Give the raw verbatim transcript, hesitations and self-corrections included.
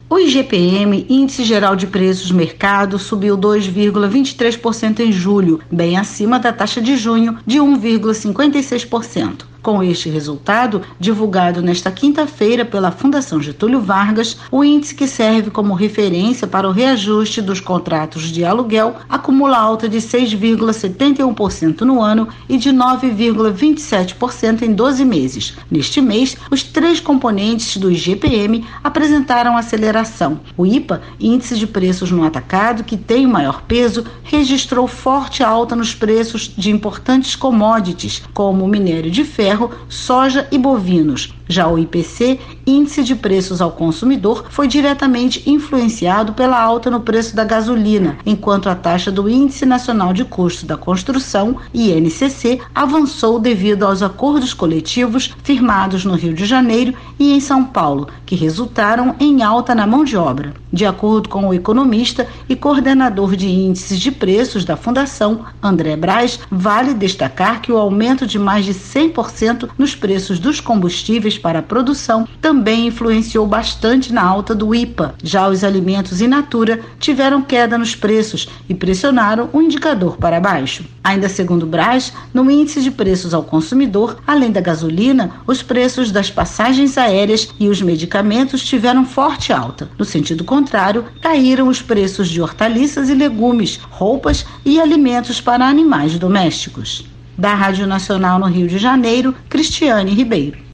O I G P M, Índice Geral de Preços Mercado, subiu dois vírgula vinte e três por cento em julho, bem acima da taxa de junho de um vírgula cinquenta e seis por cento. Com este resultado, divulgado nesta quinta-feira pela Fundação Getúlio Vargas, o índice que serve como referência para o reajuste dos contratos de aluguel acumula alta de seis vírgula setenta e um por cento no ano e de nove vírgula vinte e sete por cento em doze meses. Neste mês, os três componentes do I G P M apresentaram aceleração. O I P A, Índice de Preços no Atacado, que tem o maior peso, registrou forte alta nos preços de importantes commodities, como o minério de ferro, soja e bovinos. Já o I P C, Índice de Preços ao Consumidor, foi diretamente influenciado pela alta no preço da gasolina, enquanto a taxa do Índice Nacional de Custo da Construção, I N C C, avançou devido aos acordos coletivos firmados no Rio de Janeiro e em São Paulo, que resultaram em alta na mão de obra. De acordo com o economista e coordenador de índices de preços da Fundação, André Braz, vale destacar que o aumento de mais de cem por cento nos preços dos combustíveis para a produção também influenciou bastante na alta do I P A. Já os alimentos in natura tiveram queda nos preços e pressionaram o indicador para baixo. Ainda segundo Braz, no índice de preços ao consumidor, além da gasolina, os preços das passagens aéreas e os medicamentos tiveram forte alta. No sentido contrário, caíram os preços de hortaliças e legumes, roupas e alimentos para animais domésticos. Da Rádio Nacional no Rio de Janeiro, Cristiane Ribeiro.